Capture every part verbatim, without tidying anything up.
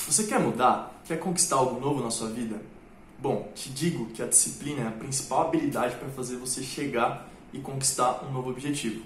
Você quer mudar? Quer conquistar algo novo na sua vida? Bom, te digo que a disciplina é a principal habilidade para fazer você chegar e conquistar um novo objetivo.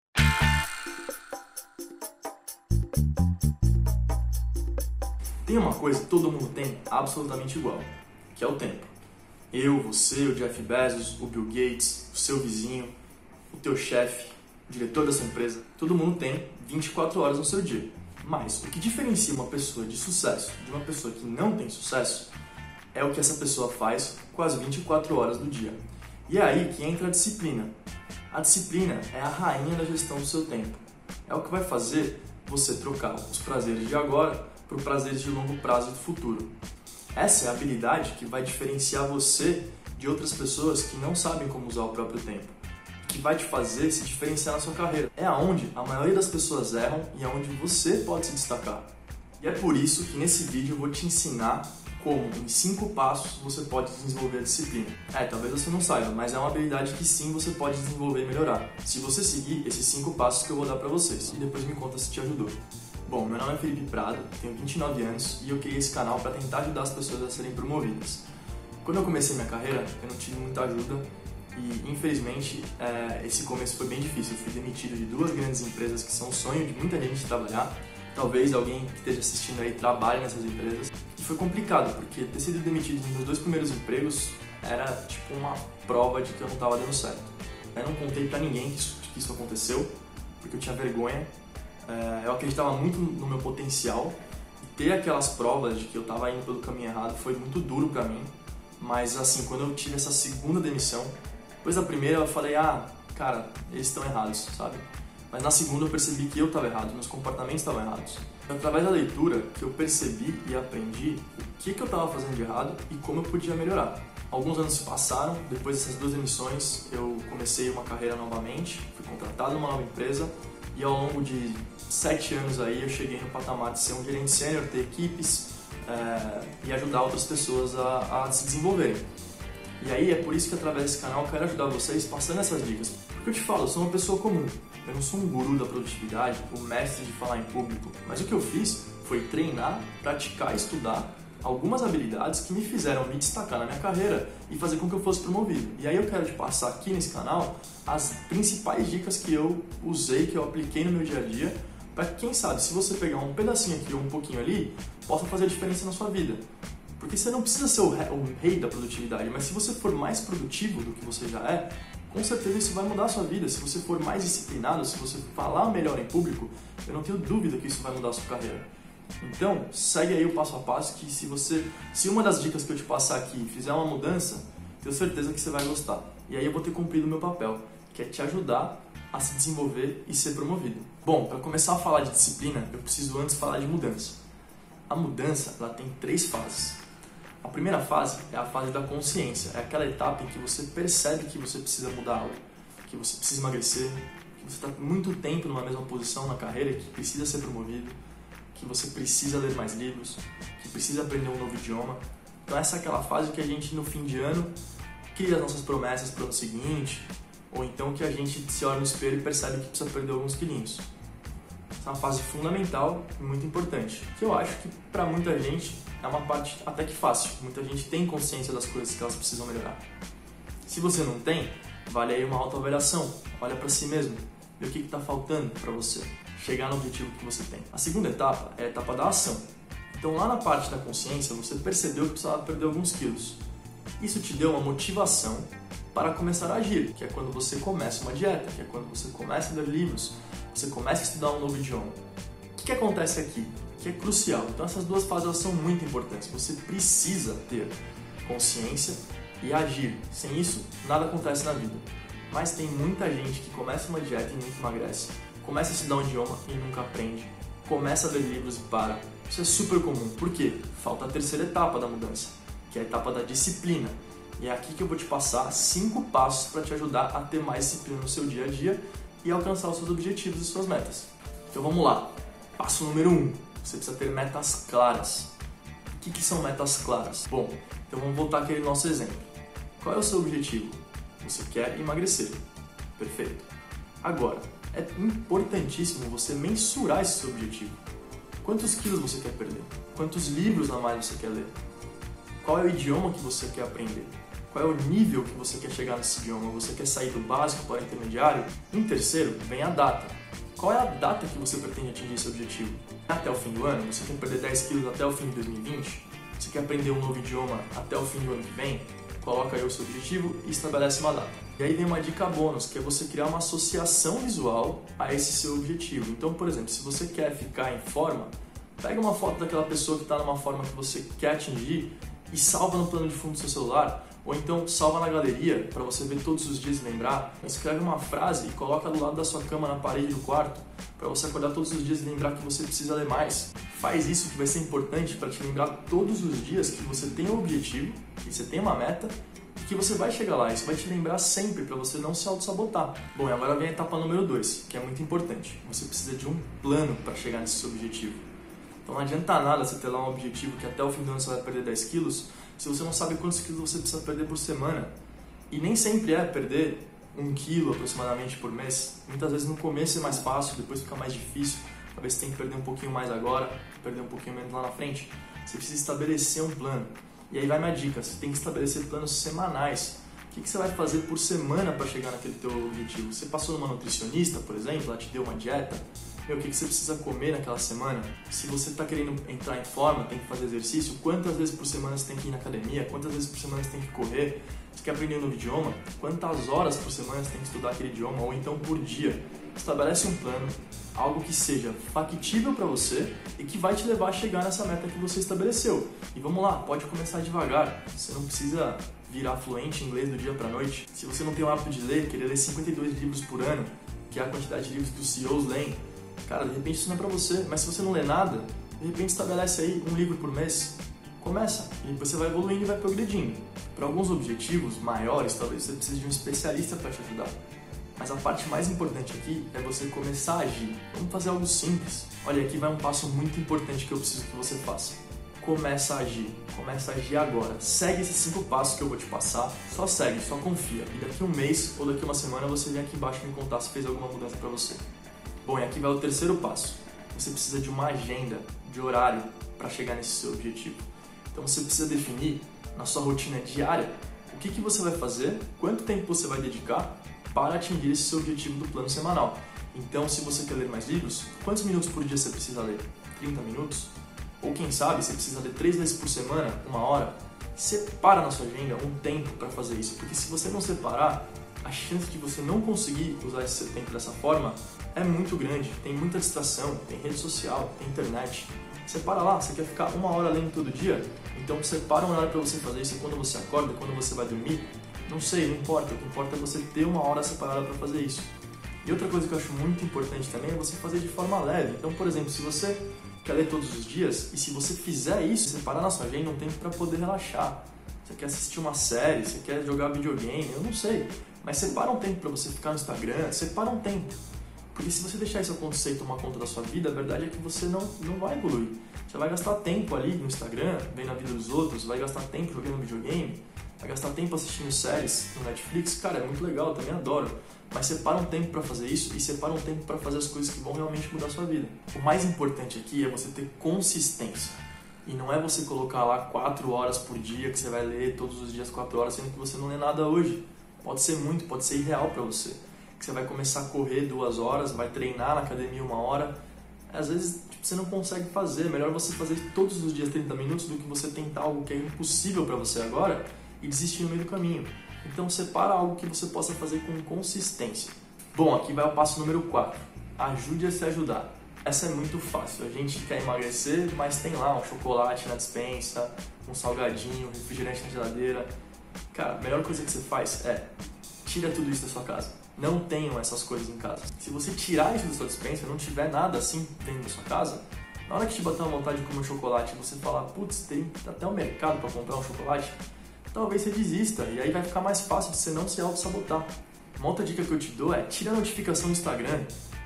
Tem uma coisa que todo mundo tem absolutamente igual, que é o tempo. Eu, você, o Jeff Bezos, o Bill Gates, o seu vizinho, o teu chefe, o diretor da sua empresa, todo mundo tem vinte e quatro horas no seu dia. Mas o que diferencia uma pessoa de sucesso de uma pessoa que não tem sucesso é o que essa pessoa faz com as vinte e quatro horas do dia. E é aí que entra a disciplina. A disciplina é a rainha da gestão do seu tempo. É o que vai fazer você trocar os prazeres de agora por prazeres de longo prazo e do futuro. Essa é a habilidade que vai diferenciar você de outras pessoas que não sabem como usar o próprio tempo, que vai te fazer se diferenciar na sua carreira. É aonde a maioria das pessoas erram e é onde você pode se destacar. E é por isso que nesse vídeo eu vou te ensinar como, em cinco passos, você pode desenvolver a disciplina. É, talvez você não saiba, mas é uma habilidade que sim você pode desenvolver e melhorar, se você seguir esses cinco passos que eu vou dar pra vocês. E depois me conta se te ajudou. Bom, meu nome é Felipe Prado, tenho vinte e nove anos e eu criei esse canal para tentar ajudar as pessoas a serem promovidas. Quando eu comecei minha carreira, eu não tive muita ajuda e, infelizmente, é, esse começo foi bem difícil. Eu fui demitido de duas grandes empresas que são o sonho de muita gente trabalhar. Talvez alguém que esteja assistindo aí trabalhe nessas empresas. E foi complicado, porque ter sido demitido nos meus dois primeiros empregos era tipo uma prova de que eu não estava dando certo. Eu não contei pra ninguém que isso, que isso aconteceu, porque eu tinha vergonha. É, eu acreditava muito no meu potencial. E ter aquelas provas de que eu estava indo pelo caminho errado foi muito duro pra mim. Mas assim, quando eu tive essa segunda demissão, depois da primeira eu falei, ah, cara, eles estão errados, sabe? Mas na segunda eu percebi que eu estava errado, meus comportamentos estavam errados. Foi através da leitura que eu percebi e aprendi o que, que eu estava fazendo de errado e como eu podia melhorar. Alguns anos se passaram, depois dessas duas demissões eu comecei uma carreira novamente, fui contratado numa nova empresa e ao longo de sete anos aí eu cheguei no patamar de ser um gerente sênior, ter equipes é, e ajudar outras pessoas a, a se desenvolverem. E aí é por isso que através desse canal eu quero ajudar vocês passando essas dicas. Porque eu te falo, eu sou uma pessoa comum. Eu não sou um guru da produtividade, um mestre de falar em público. Mas o que eu fiz foi treinar, praticar e estudar algumas habilidades que me fizeram me destacar na minha carreira e fazer com que eu fosse promovido. E aí eu quero te passar aqui nesse canal as principais dicas que eu usei, que eu apliquei no meu dia a dia, para que, quem sabe, se você pegar um pedacinho aqui ou um pouquinho ali, possa fazer a diferença na sua vida. Porque você não precisa ser o rei da produtividade, mas se você for mais produtivo do que você já é, com certeza isso vai mudar a sua vida. Se você for mais disciplinado, se você falar melhor em público, eu não tenho dúvida que isso vai mudar a sua carreira. Então, segue aí o passo a passo que se você, se uma das dicas que eu te passar aqui fizer uma mudança, tenho certeza que você vai gostar. E aí eu vou ter cumprido o meu papel, que é te ajudar a se desenvolver e ser promovido. Bom, para começar a falar de disciplina, eu preciso antes falar de mudança. A mudança, ela tem três fases. A primeira fase é a fase da consciência, é aquela etapa em que você percebe que você precisa mudar algo, que você precisa emagrecer, que você está muito tempo numa mesma posição na carreira e que precisa ser promovido, que você precisa ler mais livros, que precisa aprender um novo idioma. Então essa é aquela fase que a gente no fim de ano cria as nossas promessas para o ano seguinte, ou então que a gente se olha no espelho e percebe que precisa perder alguns quilinhos. Essa é uma fase fundamental e muito importante, que eu acho que para muita gente é uma parte até que fácil. Muita gente tem consciência das coisas que elas precisam melhorar. Se você não tem, vale aí uma autoavaliação. Olha para si mesmo, vê o que está faltando para você chegar no objetivo que você tem. A segunda etapa é a etapa da ação. Então lá na parte da consciência, você percebeu que precisava perder alguns quilos. Isso te deu uma motivação para começar a agir, que é quando você começa uma dieta, que é quando você começa a ler livros, você começa a estudar um novo idioma. O que, que acontece aqui? Que é crucial. Então essas duas fases elas são muito importantes. Você precisa ter consciência e agir. Sem isso, nada acontece na vida. Mas tem muita gente que começa uma dieta e nunca emagrece. Começa a estudar um idioma e nunca aprende. Começa a ler livros e para. Isso é super comum. Por quê? Falta a terceira etapa da mudança, que é a etapa da disciplina. E é aqui que eu vou te passar cinco passos para te ajudar a ter mais disciplina no seu dia a dia e alcançar os seus objetivos e suas metas. Então vamos lá. Passo número um. Você precisa ter metas claras. O que, que são metas claras? Bom, então vamos voltar àquele nosso exemplo. Qual é o seu objetivo? Você quer emagrecer. Perfeito. Agora, é importantíssimo você mensurar esse seu objetivo. Quantos quilos você quer perder? Quantos livros a mais você quer ler? Qual é o idioma que você quer aprender? Qual é o nível que você quer chegar nesse idioma? Você quer sair do básico para o intermediário? Em terceiro, vem a data. Qual é a data que você pretende atingir esse objetivo? Até o fim do ano? Você quer perder dez quilos até o fim de dois mil e vinte? Você quer aprender um novo idioma até o fim do ano que vem? Coloca aí o seu objetivo e estabelece uma data. E aí vem uma dica bônus, que é você criar uma associação visual a esse seu objetivo. Então, por exemplo, se você quer ficar em forma, pega uma foto daquela pessoa que está numa forma que você quer atingir e salva no plano de fundo do seu celular, ou então salva na galeria para você ver todos os dias e lembrar. Escreve uma frase e coloca do lado da sua cama na parede do quarto para você acordar todos os dias e lembrar que você precisa ler mais. Faz isso que vai ser importante para te lembrar todos os dias que você tem um objetivo, que você tem uma meta e que você vai chegar lá. Isso vai te lembrar sempre para você não se auto-sabotar. Bom, e agora vem a etapa número dois, que é muito importante. Você precisa de um plano para chegar nesse seu objetivo. Então não adianta nada você ter lá um objetivo que até o fim do ano você vai perder dez quilos, se você não sabe quantos quilos você precisa perder por semana. E nem sempre é perder um quilo aproximadamente por mês. Muitas vezes no começo é mais fácil, depois fica mais difícil. Talvez você tenha que perder um pouquinho mais agora, perder um pouquinho menos lá na frente. Você precisa estabelecer um plano. E aí vai minha dica, você tem que estabelecer planos semanais. O que você vai fazer por semana para chegar naquele teu objetivo? Você passou numa nutricionista, por exemplo, ela te deu uma dieta? Meu, o que você precisa comer naquela semana? Se você está querendo entrar em forma, tem que fazer exercício, quantas vezes por semana você tem que ir na academia? Quantas vezes por semana você tem que correr? Você quer aprender um novo idioma? Quantas horas por semana você tem que estudar aquele idioma? Ou então por dia? Estabelece um plano, algo que seja factível para você e que vai te levar a chegar nessa meta que você estabeleceu. E vamos lá, pode começar devagar. Você não precisa virar fluente em inglês do dia para a noite. Se você não tem o hábito de ler, querer ler cinquenta e dois livros por ano, que é a quantidade de livros que os C E Os leem, cara, de repente isso não é pra você, mas se você não lê nada, de repente estabelece aí um livro por mês, começa, e depois você vai evoluindo e vai progredindo. Para alguns objetivos maiores, talvez você precise de um especialista para te ajudar. Mas a parte mais importante aqui é você começar a agir. Vamos fazer algo simples. Olha, aqui vai um passo muito importante que eu preciso que você faça. Começa a agir. Começa a agir agora. Segue esses cinco passos que eu vou te passar. Só segue, só confia. E daqui a um mês ou daqui a uma semana você vem aqui embaixo me contar se fez alguma mudança para você. Bom, e aqui vai o terceiro passo. Você precisa de uma agenda, de horário para chegar nesse seu objetivo. Então você precisa definir na sua rotina diária o que, que você vai fazer, quanto tempo você vai dedicar para atingir esse seu objetivo do plano semanal. Então, se você quer ler mais livros, quantos minutos por dia você precisa ler? trinta minutos? Ou quem sabe, você precisa ler três vezes por semana, uma hora? Separa na sua agenda um tempo para fazer isso, porque se você não separar, a chance de você não conseguir usar esse seu tempo dessa forma é muito grande. Tem muita distração, tem rede social, tem internet. Separa lá, você quer ficar uma hora lendo todo dia? Então separa um horário para você fazer isso quando você acorda, quando você vai dormir. Não sei, não importa. O que importa é você ter uma hora separada para fazer isso. E outra coisa que eu acho muito importante também é você fazer de forma leve. Então, por exemplo, se você quer ler todos os dias e se você fizer isso, separar na sua agenda um tempo para poder relaxar. Você quer assistir uma série, você quer jogar videogame, eu não sei. Mas separa um tempo para você ficar no Instagram, separa um tempo. Porque se você deixar isso acontecer e tomar conta da sua vida, a verdade é que você não, não vai evoluir. Você vai gastar tempo ali no Instagram, vendo a vida dos outros, vai gastar tempo jogando videogame, vai gastar tempo assistindo séries no Netflix. Cara, é muito legal, eu também adoro. Mas separa um tempo para fazer isso e separa um tempo para fazer as coisas que vão realmente mudar a sua vida. O mais importante aqui é você ter consistência. E não é você colocar lá quatro horas por dia, que você vai ler todos os dias quatro horas, sendo que você não lê nada hoje. Pode ser muito, pode ser irreal para você. Que você vai começar a correr duas horas, vai treinar na academia uma hora. Às vezes tipo, você não consegue fazer. É melhor você fazer todos os dias trinta minutos do que você tentar algo que é impossível para você agora e desistir no meio do caminho. Então separa algo que você possa fazer com consistência. Bom, aqui vai o passo número quatro. Ajude a se ajudar. Essa é muito fácil. A gente quer emagrecer, mas tem lá um chocolate na despensa, um salgadinho, um refrigerante na geladeira. Cara, a melhor coisa que você faz é tira tudo isso da sua casa. Não tenham essas coisas em casa. Se você tirar isso da sua despensa, não tiver nada assim dentro da sua casa, na hora que te bater uma vontade de comer um chocolate, você falar, putz, tem até um mercado para comprar um chocolate, talvez você desista e aí vai ficar mais fácil de você não se auto-sabotar. Uma outra dica que eu te dou é tira a notificação do Instagram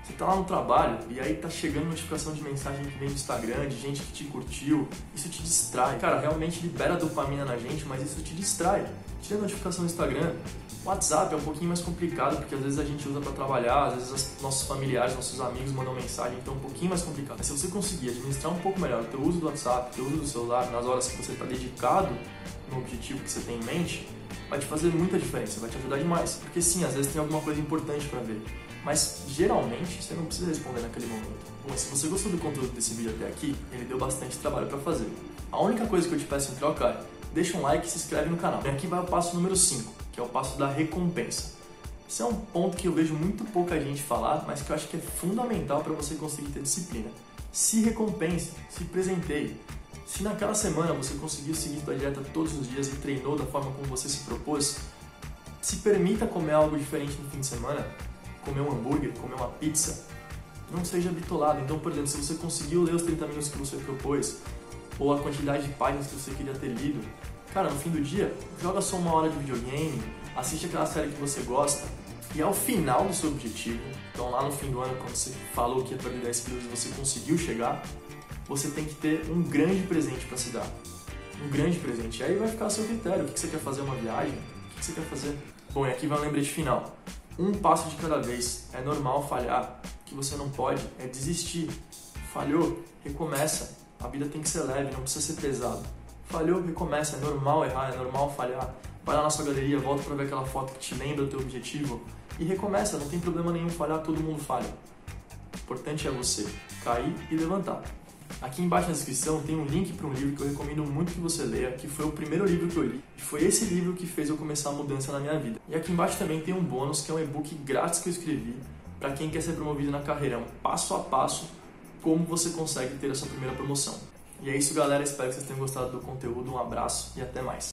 Você tá lá no trabalho e aí tá chegando notificação de mensagem que vem do Instagram, de gente que te curtiu, isso te distrai. Cara, realmente libera dopamina na gente, mas isso te distrai. Tira a notificação do Instagram. O WhatsApp é um pouquinho mais complicado, porque às vezes a gente usa para trabalhar, às vezes os nossos familiares, nossos amigos mandam mensagem, então é um pouquinho mais complicado. Mas se você conseguir administrar um pouco melhor o teu uso do WhatsApp, o teu uso do celular, nas horas que você está dedicado no objetivo que você tem em mente, vai te fazer muita diferença, vai te ajudar demais. Porque sim, às vezes tem alguma coisa importante para ver, mas geralmente você não precisa responder naquele momento. Bom, se você gostou do conteúdo desse vídeo até aqui, ele deu bastante trabalho para fazer. A única coisa que eu te peço em troca é, deixa um like e se inscreve no canal. E aqui vai o passo número cinco, que é o passo da recompensa. Esse é um ponto que eu vejo muito pouca gente falar, mas que eu acho que é fundamental para você conseguir ter disciplina. Se recompense, se presenteie. Se naquela semana você conseguiu seguir sua dieta todos os dias e treinou da forma como você se propôs, se permita comer algo diferente no fim de semana, comer um hambúrguer, comer uma pizza. Não seja bitolado. Então, por exemplo, se você conseguiu ler os trinta minutos que você propôs, ou a quantidade de páginas que você queria ter lido, cara, no fim do dia, joga só uma hora de videogame, assiste aquela série que você gosta, e ao final do seu objetivo, então lá no fim do ano, quando você falou que ia perder dez quilos e você conseguiu chegar, você tem que ter um grande presente para se dar. Um grande presente. E aí vai ficar a seu critério. O que você quer fazer? Uma viagem? O que você quer fazer? Bom, e aqui vai um lembrete final. Um passo de cada vez. É normal falhar. O que você não pode é desistir. Falhou? Recomeça. A vida tem que ser leve, não precisa ser pesado. Falhou? Recomeça. É normal errar, é normal falhar. Vai lá na sua galeria, volta para ver aquela foto que te lembra do teu objetivo e recomeça. Não tem problema nenhum falhar, todo mundo falha. O importante é você cair e levantar. Aqui embaixo na descrição tem um link para um livro que eu recomendo muito que você leia, que foi o primeiro livro que eu li. E foi esse livro que fez eu começar a mudança na minha vida. E aqui embaixo também tem um bônus, que é um e-book grátis que eu escrevi para quem quer ser promovido na carreira. É um passo a passo como você consegue ter essa primeira promoção. E é isso, galera. Espero que vocês tenham gostado do conteúdo. Um abraço e até mais.